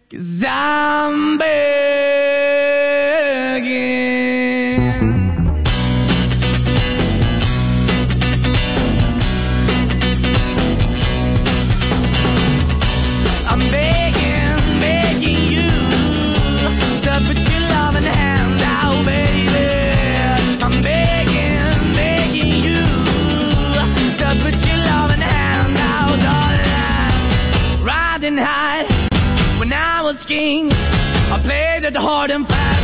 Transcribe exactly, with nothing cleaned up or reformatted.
'Cause I'm begging. I'm begging, begging you to put your loving hand out, baby. I'm begging, begging you to put your loving hand out, darling. Riding high when I was king, I played it hard and fast.